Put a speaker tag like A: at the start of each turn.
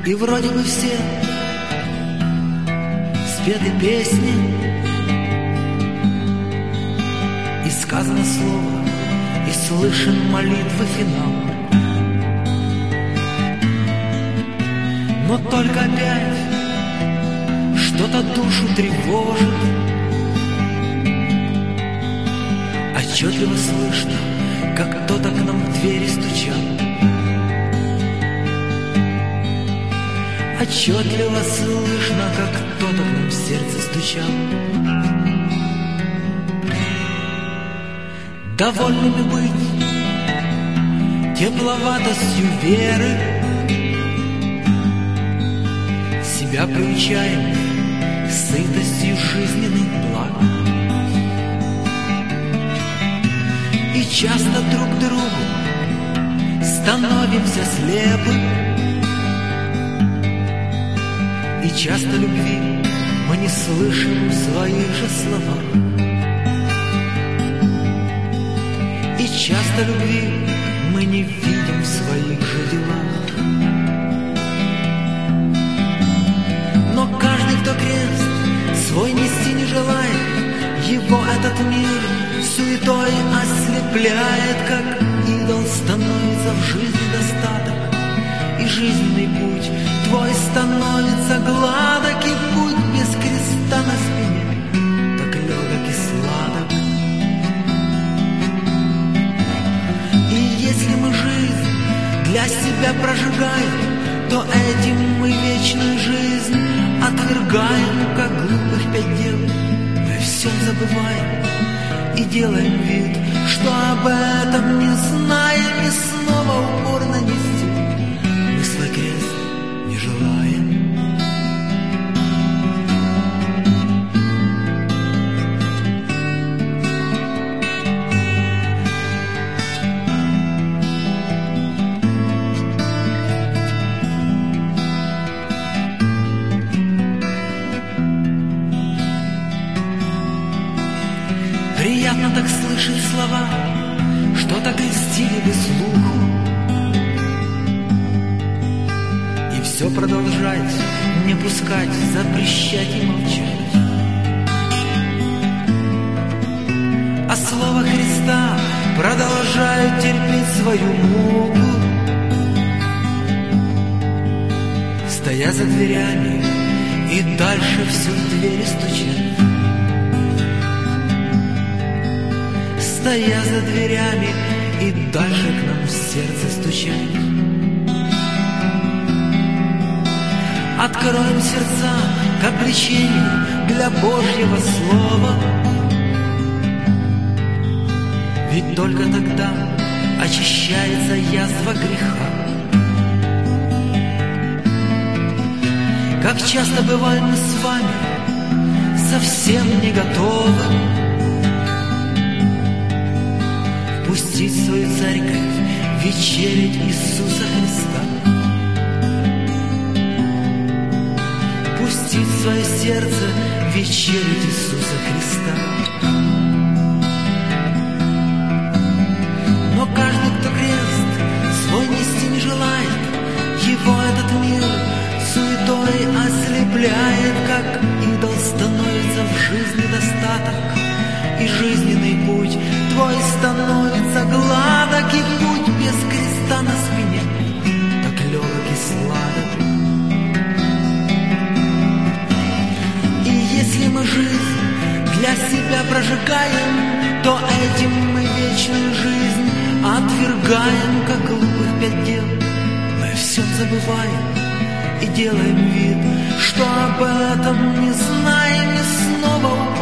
A: И вроде бы все спеты песни, и сказано слово, и слышен молитвы финал. Но только опять что-то душу тревожит. Отчетливо слышно, как кто-то к нам в двери стучал. Отчетливо слышно, как кто-то к нам в сердце стучал. Довольными быть тепловатостью веры, себя приучаем сытостью жизненных благ. И часто друг другу становимся слепы, и часто любви мы не слышим в своих же словах. И часто любви мы не видим в своих же делах. Но каждый, кто крест свой нести не желает, его этот мир суетой ослепляет, как идол становится в жизни достаток. И жизненный путь твой становится гладок, и путь без креста на спине так легок и сладок. И если мы жизнь для себя прожигаем, то этим мы вечную жизнь отвергаем, как глупых 5 дел. Мы все забываем и делаем вид, что об этом не знаем, и снова упорно нести мы свой крест не желаем. Приятно так слышать слова, что так льстили бы слуху, и все продолжать, не пускать, запрещать и молчать. А слово Христа продолжает терпеть свою муку, стоя за дверями и дальше все в двери стучать. Стоя за дверями и дальше к нам в сердце стучать. Откроем сердца к обличению для Божьего Слова, ведь только тогда очищается язва греха. Как часто бываем мы с вами совсем не готовы пустить свою церковь, вечерить Иисуса Христа, пустить свое сердце, вечерить Иисуса Христа. Но каждый, кто крест свой нести не желает, его этот мир суетой ослепляет, как идол становится в жизни достаток. И жизненный путь твой становится гладок, и путь без креста на спине так легок и сладок. И если мы жизнь для себя прожигаем, то этим мы вечную жизнь отвергаем, как глупых 5 дел. Мы все забываем и делаем вид, что об этом не знаем, и снова